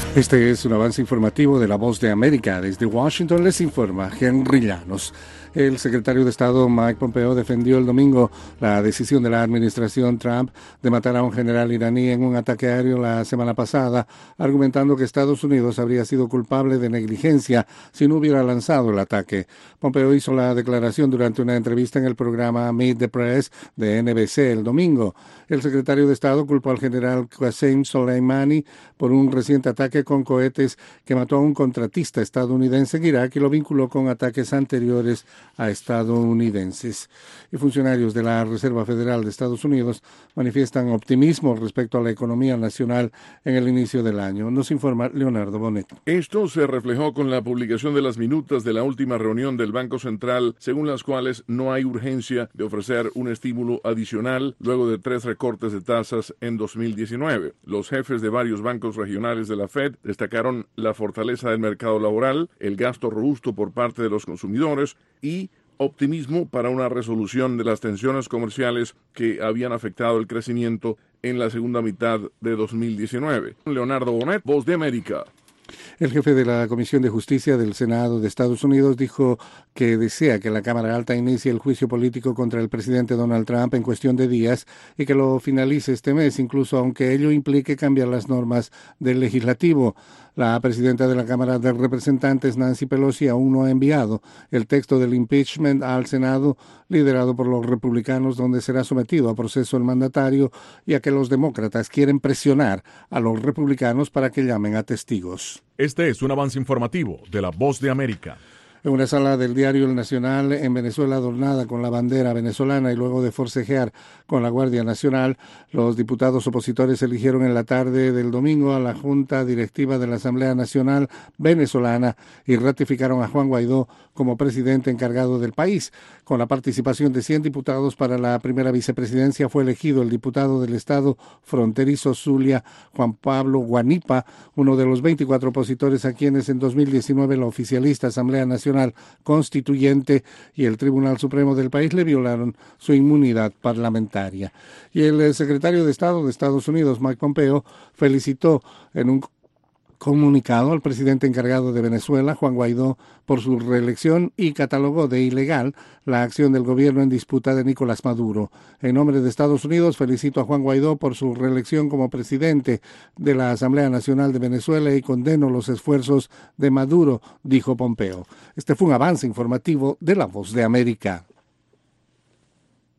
Este es un avance informativo de La Voz de América. Desde Washington les informa Henry Llanos. El secretario de Estado Mike Pompeo defendió el domingo la decisión de la administración Trump de matar a un general iraní en un ataque aéreo la semana pasada, argumentando que Estados Unidos habría sido culpable de negligencia si no hubiera lanzado el ataque. Pompeo hizo la declaración durante una entrevista en el programa Meet the Press de NBC el domingo. El secretario de Estado culpó al general Qasem Soleimani por un reciente ataque con cohetes que mató a un contratista estadounidense en Irak y lo vinculó con ataques anteriores a estadounidenses. Y funcionarios de la Reserva Federal de Estados Unidos manifiestan optimismo respecto a la economía nacional en el inicio del año. Nos informa Leonardo Bonet. Esto se reflejó con la publicación de las minutas de la última reunión del Banco Central, según las cuales no hay urgencia de ofrecer un estímulo adicional luego de 3 recortes de tasas en 2019. Los jefes de varios bancos regionales de la Fed destacaron la fortaleza del mercado laboral, el gasto robusto por parte de los consumidores y optimismo para una resolución de las tensiones comerciales que habían afectado el crecimiento en la segunda mitad de 2019. Leonardo Bonet, Voz de América. El jefe de la Comisión de Justicia del Senado de Estados Unidos dijo que desea que la Cámara Alta inicie el juicio político contra el presidente Donald Trump en cuestión de días y que lo finalice este mes, incluso aunque ello implique cambiar las normas del legislativo. La presidenta de la Cámara de Representantes, Nancy Pelosi, aún no ha enviado el texto del impeachment al Senado, liderado por los republicanos, donde será sometido a proceso el mandatario, ya que los demócratas quieren presionar a los republicanos para que llamen a testigos. Este es un avance informativo de La Voz de América. En una sala del diario El Nacional en Venezuela adornada con la bandera venezolana y luego de forcejear con la Guardia Nacional, los diputados opositores eligieron en la tarde del domingo a la Junta Directiva de la Asamblea Nacional Venezolana y ratificaron a Juan Guaidó como presidente encargado del país. Con la participación de 100 diputados para la primera vicepresidencia fue elegido el diputado del Estado fronterizo Zulia, Juan Pablo Guanipa, uno de los 24 opositores a quienes en 2019 la oficialista Asamblea Nacional Constituyente y el Tribunal Supremo del país le violaron su inmunidad parlamentaria. Y el secretario de Estado de Estados Unidos, Mike Pompeo, felicitó en un comunicado al presidente encargado de Venezuela, Juan Guaidó, por su reelección y catalogó de ilegal la acción del gobierno en disputa de Nicolás Maduro. En nombre de Estados Unidos, felicito a Juan Guaidó por su reelección como presidente de la Asamblea Nacional de Venezuela y condeno los esfuerzos de Maduro, dijo Pompeo. Este fue un avance informativo de La Voz de América.